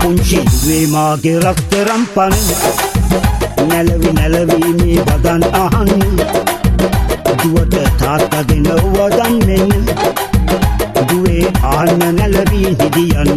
පුංචි දුවේ මාගේ රත්තරන් පන නැලවි නැලවි මේ වදන් අහන්න දුවට තාත්තගෙන වදන් මෙන්න දුවේ ආන්න නැලවි හිදියන්න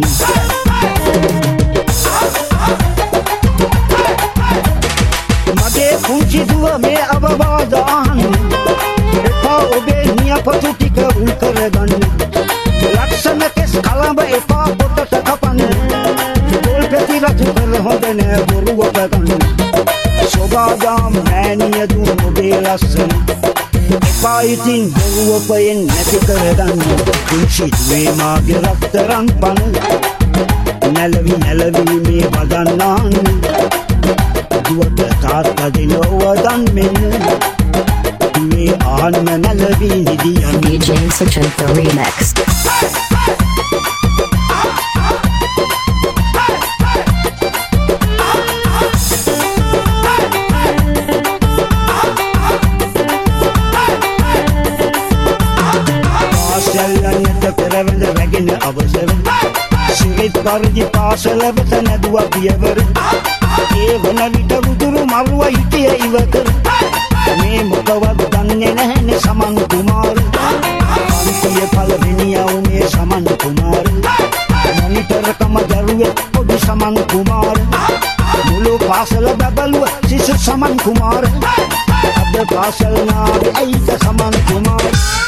මගේ පුංචි දුව මේ අවවාද අහන්න එපා ඔබේ නියපොතු ටික උල් කරගන්න ලක්ෂණ කෙස් කලඹ එපා පොටට කපන්න තෝල් පෙති රතු කර හොඳ නෑ බොරුව පගන්න සොබාදාම් මෑනිය දුන් ඔබේ ලස්සන එපා ඉතින් බොරුව පයෙන් නැති කරගන්න පුංචි දුවේ මාගේ රත්තරන් පන නැලවි නැලවි මේ වදන් අහන්න දුවට තාත්තගෙන වදන් මෙන්න දුවේ ආන්න නැලවි හිදියන්න DJ Sachin the remix. පාසලන්නට පෙරවඳ රැගෙන අවසර සිරිත් පරිදි පාසල වෙත නැදුව පියවර ඒ වන විට රුදුරු මරුව හිටිය ඉවකර මේ මොකවත් දන්නේ නැහැනේ සමන් කුමාර පන්තිය පළවෙනියා උනේ සමන් කුමාර මොනිටරකම දරුවේ පොඩි සමන් කුමාර මුළු පාසල බබළුව සිසු සමන් කුමාර අද පාසල් නාවේ ඇයිද සමන් කුමාර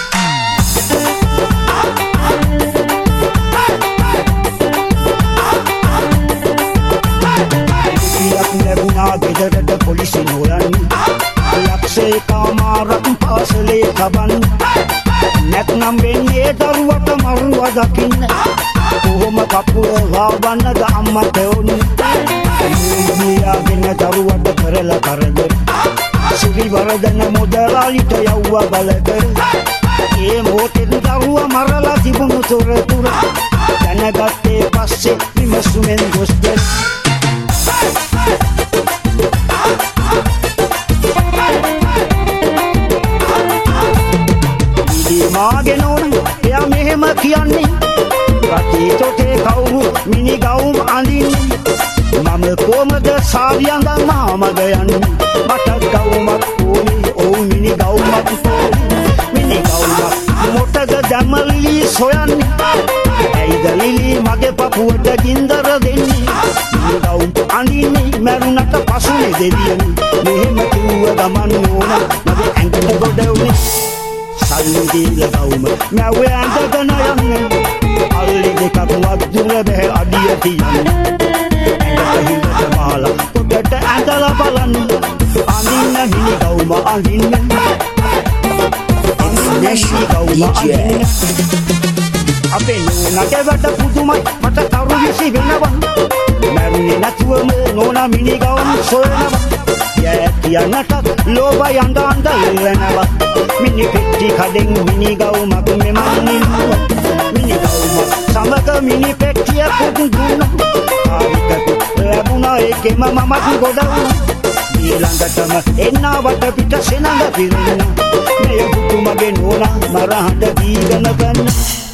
ලැබුණා ගෙදරට පොලිසි නොලන්න ලක්ෂේ කාමාරක් පාසලේ කබන්න නැත්නම් වෙන්නේ දරුවට මරුව දකින්න කොහොම කපුව වාවන්නද අම්මට ඕනේ මියාගෙන දරුවට කරලා කරදර සිරි වරදන මොදලාලිට යව්වා බලකර ඒ මොහොතේ දරුවා මරලා තිබුණු තොරතුර දැනගත්තේ පස්සේ විමසුමෙන් ගොස්තර මාගේ නෝන එයා මෙහෙම කියන්නේ රටේ තොටේ කවුරු මිනි ගවුම් අඳින්නේ මම කොමද සාවියන් මාමග යන්නේ මට ගවුමක් ඕනේ ඔව් මිනි ගවුමක් මිනි ගවුමක් මොටද දැමලි සොයන්නේ ඇයිද ලිලි මගේ පපුවට ගින්දර දෙන්නේ මිනි ගවුම් අඳින්නේ මරුණට පසුනේ දෙවියනේ මෙහෙම කිව්ව ගමන් නෝන මගේ ඇඟට ගොඩ උනේ සල්ලි දීලා ගවුම මැවේ ඇඳගෙන යන්නේ අල්ලි දෙකක් වද්දුර බෑ අඩිය තියන්නේ ඇඟට හිඳට මාලා පොඩට ඇඳලා බලන්න අඳින්න මිනි ගවුම අඳින්න නැෂි ගවුම අඳින්න අපේ නෝනාගේ වැඩ පුදුමයි මට කරු විසි වෙනවා මැරුණේ නැතුවම නෝනා මිනි ගවුම් සොයනවා කියන්නට ලෝබ යඳ අඳ ඉල්ලනවා මිනි පෙට්ටි කඩෙන් මිනි ගවුමක් මෙමන්නින් මිනි ගවුම සමග මිනි පෙට්ටිය පුදු දුන්නා ආවිකට ලැබුණා ඒකෙම මමත් ගොඩ ඊළඟටම එන්නවට පිට සෙනඟ පිරෙන්න මෙය පුතු මගේ නෝනා මරහඬ දීගෙන ගන්න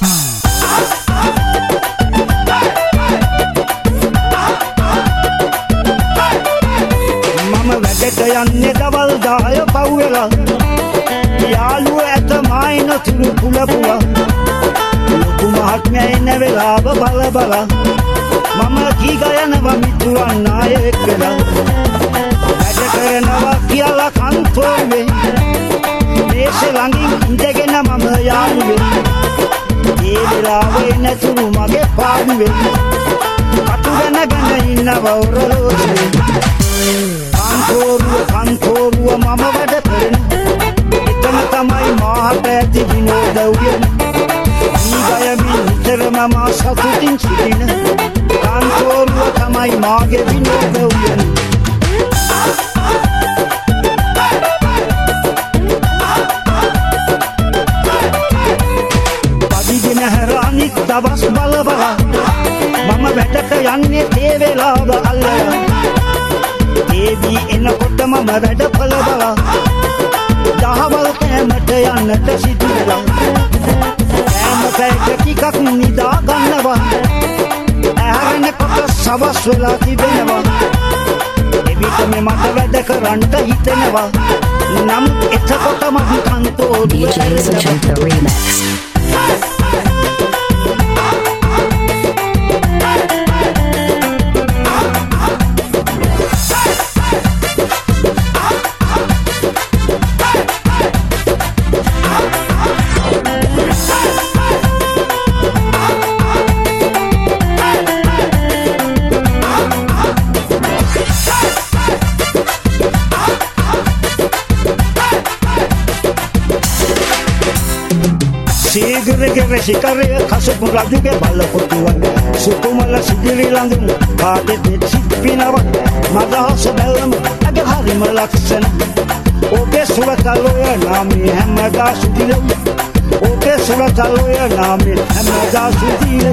යන්නේ දවල් 10 පව් වෙලා යාළුව ඇත මායින තුරු පුලපුවා ලොකු මහත්මයා එන වෙලාව බල බල මම කී ගයනවා මිතුරන් නායක වෙලා වැඩ කරනවා කියලා කන්තෝවේ මේස ළඟින් ඉඳගෙන මම යාළුවේ ඒ වෙලාවේ නැතුරු මගේ පාඩුවේ කටු වෙනගෙන ඉන්නව ඔරලෝසේ කන්තෝරුව මම වැඩ කරන එතන තමයි මාහට ඇති විනෝදව්‍යන ඊගයමින් නිතරම මා සතුටින් සිටින කන්තෝරුව තමයි මාගේ විනෝදව්‍යන පදිගෙන හැර අනිත් දවස් බල බල මම වැඩට යන්නේ තේ වෙලාව අල්ලලා ඒදී එනකොටම වැඩ පළ බලා දහවල් කෑමට යන්නට සිදුවලා කෑම පැය ටිකක් නිදා ගන්නවා ඇහැරෙනකොට සවස් වෙලා තිබෙනවා එවිට මේ මට වැඩ කරන්න හිතෙනවා නමුත් එතකොටම කන්තෝ DJ Sachin the remix. සීගිරිගෙ සිකරේ කසපු රජුගේ බලකොටුවන් සුකුමල සිදිරි ළඟින් කාටෙත් සිප්පිනව මදහස බැලම අගේ හරිම ලක්ෂණ ඔබේ සුරතලෝය නාමේ හැමදා සුදිලේ ඔබේ සුරතලෝය නාමේ හැමදා සුදිලේ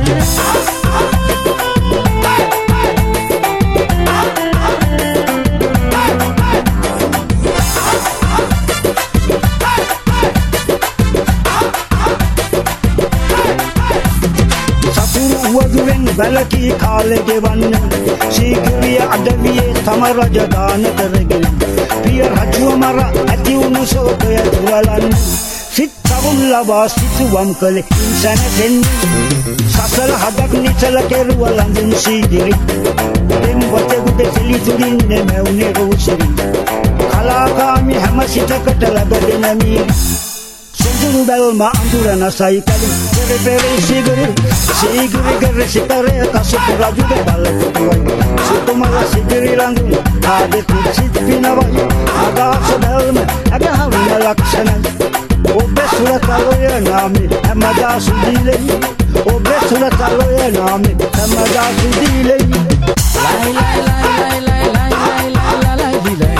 වැලකී කාලෙ ගෙවන්න සීගිරිය අඩවියේ තම රජදාන කරගෙන පිය රජුව මර ඇති වුණු ශෝකය දුවලන්න සිත් කවුම් ලබා සිතුවම් කළේ ඉන්සන දෙන්නේ සසල හදක් නිසල කෙරුව ළඟින් සීගිරි දෙම් වතෙකුට කෙලි තුරින්නේ මැවුනේ රෝසිරි කලාකාමි හැම සිතකට ලැබෙන මී සුදුරු බැල්ම අඳුරන සයිකලි පෙරේ සීගිරිගෙ සිකරේ කසපු රජුගේ බලකොටුවන් සුකුමල සිදිරි ළඟින් කාටෙත් සිප්පිනවයි ආකාශ බැල්ම අගේ හරිම ලක්ෂණ ඔබේ සුරතලෝය නාමේ හැමදා සුදිලේ ඔබේ සුරතලෝය නාමේ හැමදා සුදිලේ ලයි ලයි ලයි ලයි ලයි ලයි ලයි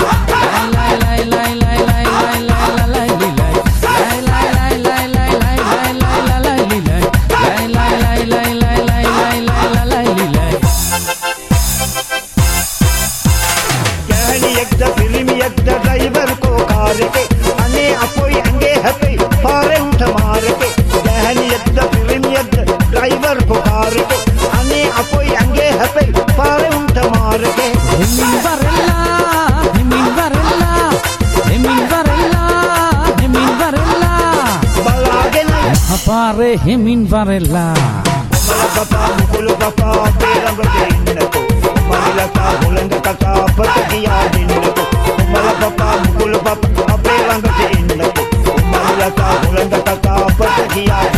Pare hemin varela Mala papa mukulu papa perang berdinako Mala ta hulanga kaka patkiya dinako Mala papa mukulu papa perang berdinako Mala ta hulanga kaka patkiya